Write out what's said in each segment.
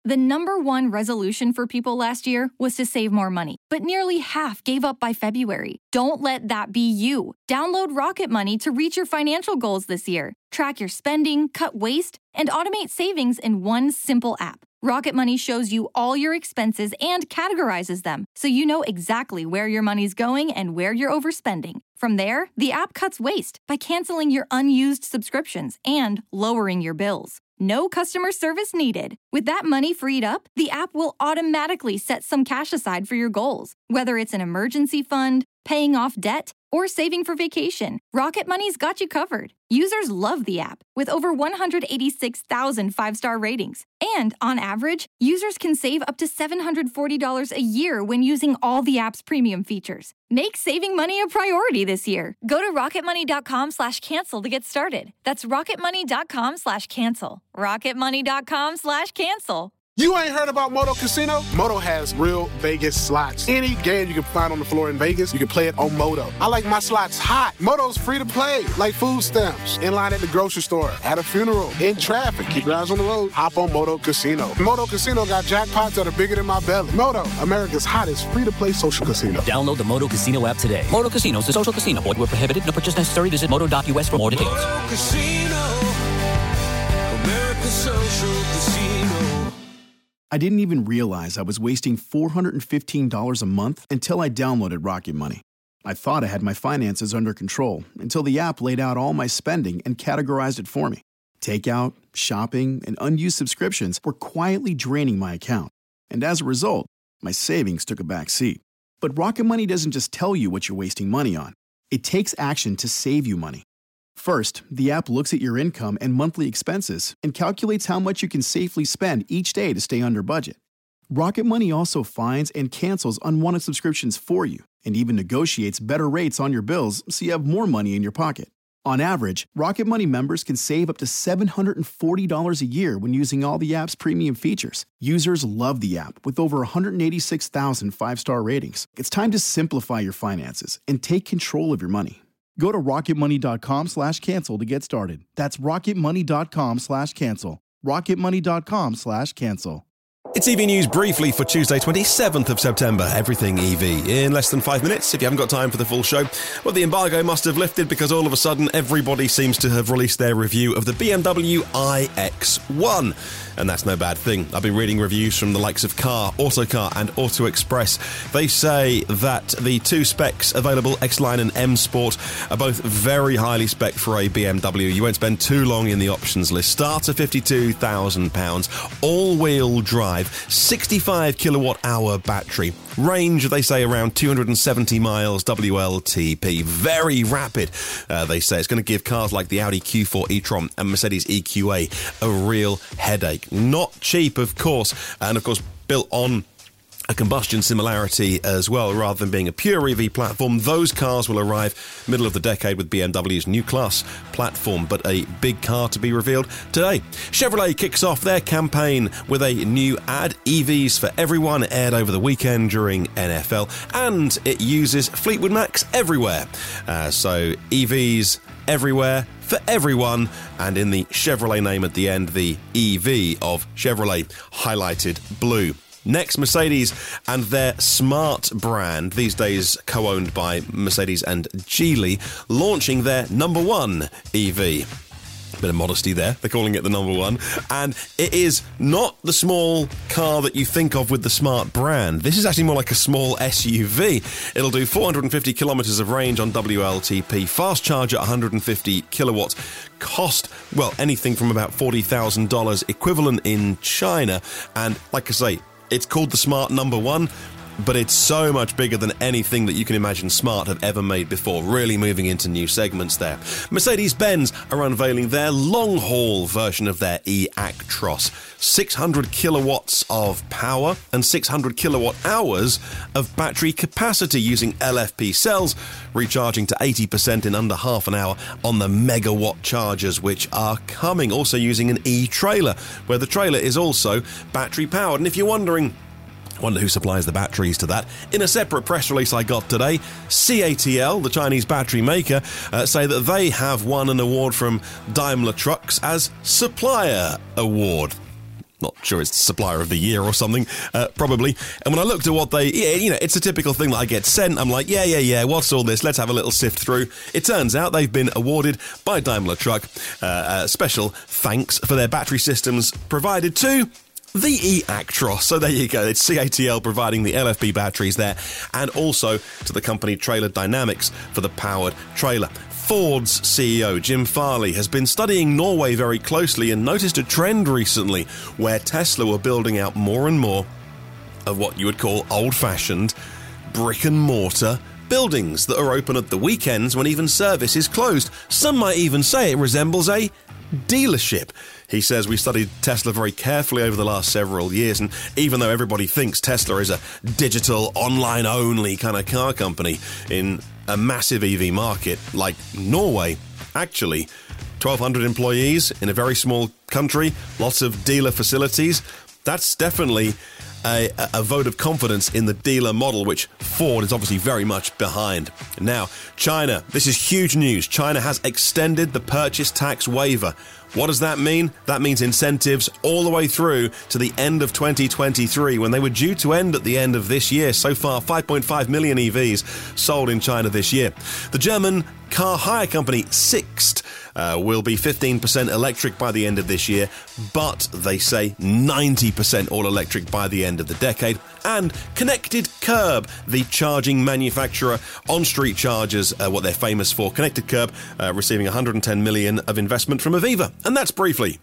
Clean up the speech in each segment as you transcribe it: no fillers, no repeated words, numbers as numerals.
The number one resolution for people last year was to save more money, but nearly half gave up by February. Don't let that be you. Download Rocket Money to reach your financial goals this year. Track your spending, cut waste, and automate savings in one simple app. Rocket Money shows you all your expenses and categorizes them, so you know exactly where your money's going and where you're overspending. From there, the app cuts waste by canceling your unused subscriptions and lowering your bills. No customer service needed. With that money freed up, the app will automatically set some cash aside for your goals. Whether it's an emergency fund, paying off debt, or saving for vacation, Rocket Money's got you covered. Users love the app, with over 186,000 five-star ratings. And on average, users can save up to $740 a year when using all the app's premium features. Make saving money a priority this year. Go to rocketmoney.com/cancel to get started. That's rocketmoney.com/cancel. rocketmoney.com/cancel. You ain't heard about Moto Casino? Moto has real Vegas slots. Any game you can find on the floor in Vegas, you can play it on Moto. I like my slots hot. Moto's free to play, like food stamps, in line at the grocery store, at a funeral, in traffic. Keep your eyes on the road. Hop on Moto Casino. Moto Casino got jackpots that are bigger than my belly. Moto, America's hottest free-to-play social casino. Download the Moto Casino app today. Moto Casino is a social casino. Void where prohibited. No purchase necessary. Visit moto.us for more details. Moto Casino, America's social casino. I didn't even realize I was wasting $415 a month until I downloaded Rocket Money. I thought I had my finances under control until the app laid out all my spending and categorized it for me. Takeout, shopping, and unused subscriptions were quietly draining my account. And as a result, my savings took a back seat. But Rocket Money doesn't just tell you what you're wasting money on. It takes action to save you money. First, the app looks at your income and monthly expenses and calculates how much you can safely spend each day to stay under budget. Rocket Money also finds and cancels unwanted subscriptions for you and even negotiates better rates on your bills so you have more money in your pocket. On average, Rocket Money members can save up to $740 a year when using all the app's premium features. Users love the app with over 186,000 five-star ratings. It's time to simplify your finances and take control of your money. Go to rocketmoney.com/cancel to get started. That's rocketmoney.com/cancel. rocketmoney.com/cancel. It's EV News briefly for Tuesday, 27th of September. Everything EV in less than 5 minutes. If you haven't got time for the full show, well, the embargo must have lifted because all of a sudden everybody seems to have released their review of the BMW iX1. And that's no bad thing. I've been reading reviews from the likes of Car, Autocar and Auto Express. They say that the two specs available, X-Line and M Sport, are both very highly spec'd for a BMW. You won't spend too long in the options list. Starts at £52,000. All-wheel drive, 65 kilowatt-hour battery. Range, they say, around 270 miles WLTP. Very rapid, they say. It's going to give cars like the Audi Q4 e-tron and Mercedes EQA a real headache. Not cheap, of course, and of course built on a combustion similarity as well, rather than being a pure EV platform. Those cars will arrive middle of the decade with BMW's new class platform, but a big car to be revealed today. Chevrolet kicks off their campaign with a new ad, EVs for Everyone, aired over the weekend during NFL, and it uses Fleetwood Macs everywhere. So EVs everywhere for everyone, and in the Chevrolet name at the end, the EV of Chevrolet highlighted blue. Next, Mercedes and their Smart brand, these days co-owned by Mercedes and Geely, launching their number one EV. Bit of modesty there. They're calling it the number one. And it is not the small car that you think of with the Smart brand. This is actually more like a small SUV. It'll do 450 kilometres of range on WLTP. Fast charge at 150 kilowatts. Cost, well, anything from about $40,000 equivalent in China. And like I say, it's called the Smart number one, but it's so much bigger than anything that you can imagine Smart have ever made before, really moving into new segments there. Mercedes-Benz are unveiling their long-haul version of their e-Actros. 600 kilowatts of power and 600 kilowatt-hours of battery capacity using LFP cells, recharging to 80% in under half an hour on the megawatt chargers, which are coming. Also using an e-trailer, where the trailer is also battery-powered. And if you're wondering, wonder who supplies the batteries to that. In a separate press release I got today, CATL, the Chinese battery maker, say that they have won an award from Daimler Trucks as Supplier Award. Not sure it's supplier of the year or something, probably. And when I looked at what it's a typical thing that I get sent. I'm like, yeah, what's all this? Let's have a little sift through. It turns out they've been awarded by Daimler Truck special thanks for their battery systems provided to the e-Actros. So there you go. It's CATL providing the LFP batteries there, and also to the company Trailer Dynamics for the powered trailer. Ford's CEO, Jim Farley, has been studying Norway very closely and noticed a trend recently where Tesla were building out more and more of what you would call old-fashioned brick-and-mortar buildings that are open at the weekends when even service is closed. Some might even say it resembles a dealership. He says, we studied Tesla very carefully over the last several years, and even though everybody thinks Tesla is a digital, online-only kind of car company in a massive EV market like Norway, actually, 1,200 employees in a very small country, lots of dealer facilities, that's definitely a vote of confidence in the dealer model, which Ford is obviously very much behind. Now, China. This is huge news. China has extended the purchase tax waiver. What does that mean? That means incentives all the way through to the end of 2023, when they were due to end at the end of this year. So far, 5.5 million EVs sold in China this year. The German car hire company Sixt will be 15% electric by the end of this year, but they say 90% all electric by the end of the decade. And Connected Curb, the charging manufacturer, on-street chargers, what they're famous for. Connected Curb receiving 110 million of investment from Aviva. And that's briefly.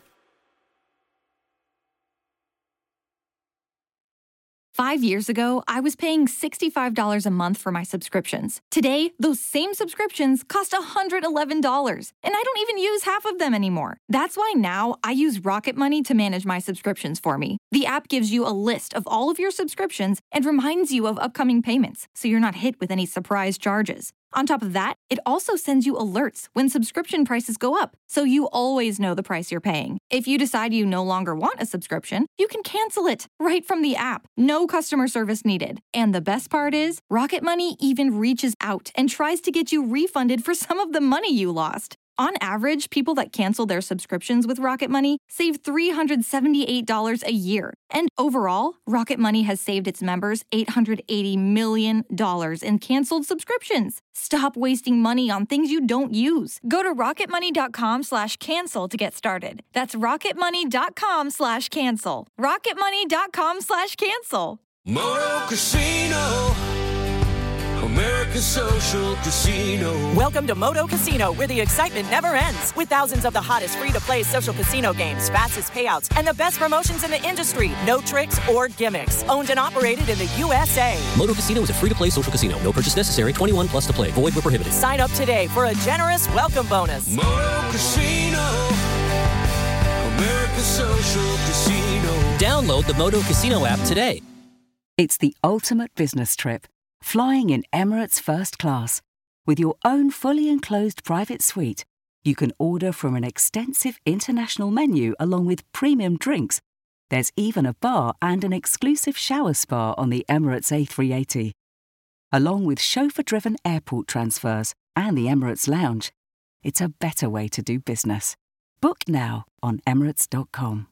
5 years ago, I was paying $65 a month for my subscriptions. Today, those same subscriptions cost $111, and I don't even use half of them anymore. That's why now I use Rocket Money to manage my subscriptions for me. The app gives you a list of all of your subscriptions and reminds you of upcoming payments, so you're not hit with any surprise charges. On top of that, it also sends you alerts when subscription prices go up, so you always know the price you're paying. If you decide you no longer want a subscription, you can cancel it right from the app. No customer service needed. And the best part is, Rocket Money even reaches out and tries to get you refunded for some of the money you lost. On average, people that cancel their subscriptions with Rocket Money save $378 a year. And overall, Rocket Money has saved its members $880 million in canceled subscriptions. Stop wasting money on things you don't use. Go to rocketmoney.com/cancel to get started. That's rocketmoney.com/cancel. rocketmoney.com/cancel. Moto Casino, America's social casino. Welcome to Moto Casino, where the excitement never ends. With thousands of the hottest free-to-play social casino games, fastest payouts, and the best promotions in the industry. No tricks or gimmicks. Owned and operated in the USA. Moto Casino is a free-to-play social casino. No purchase necessary. 21 plus to play. Void where prohibited. Sign up today for a generous welcome bonus. Moto Casino, America's social casino. Download the Moto Casino app today. It's the ultimate business trip. Flying in Emirates First Class. With your own fully enclosed private suite, you can order from an extensive international menu along with premium drinks. There's even a bar and an exclusive shower spa on the Emirates A380. Along with chauffeur-driven airport transfers and the Emirates Lounge, it's a better way to do business. Book now on Emirates.com.